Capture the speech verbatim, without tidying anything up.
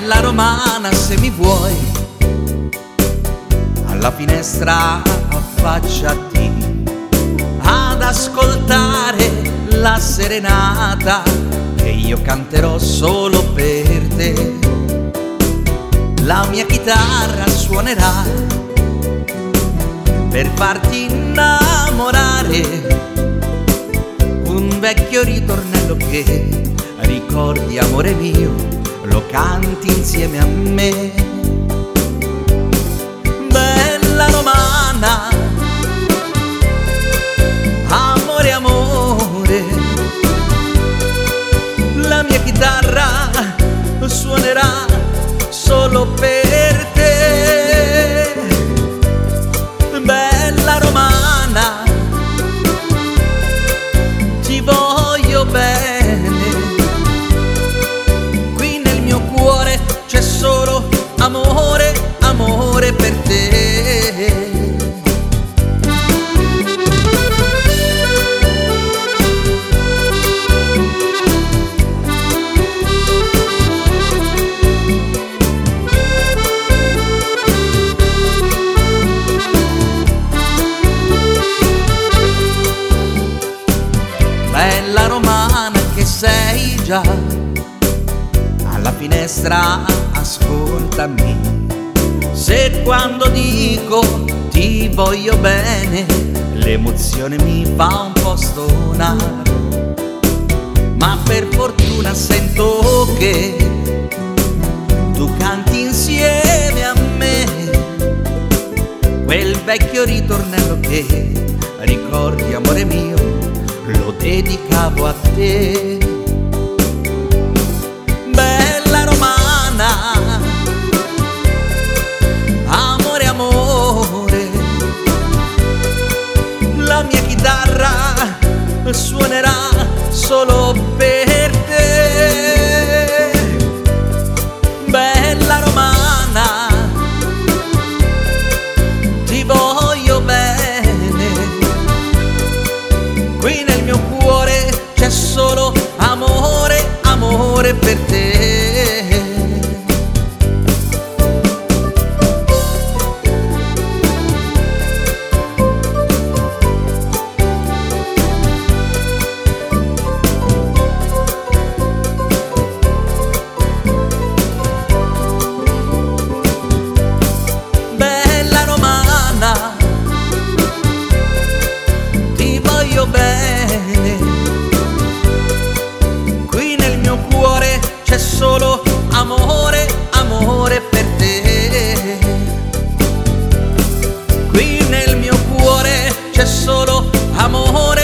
Bella romana, se mi vuoi, alla finestra affacciati ad ascoltare la serenata che io canterò solo per te. La mia chitarra suonerà per farti innamorare un vecchio ritornello che ricordi, amore mio, lo canti insieme a me. Bella romana, amore, amore, la mia chitarra suonerà solo per te. Bella romana, ti voglio bene, qui nel mio cuore c'è solo amore, amore per te. Bella romana che sei già, alla finestra ascoltami. Se quando dico ti voglio bene, l'emozione mi fa un po' stonare, ma per fortuna sento che tu canti insieme a me quel vecchio ritornello che ricordi, amore mio, lo dedicavo a te. Bella romana, amore, amore, la mia chitarra suonerà solo per te. Bella romana, ti voglio bene, qui nel mio cuore c'è solo amore, amore per te. Bella romana, ti voglio bene, qui nel mio cuore c'è solo amore, amore per te. Qui nel mio cuore c'è solo amore,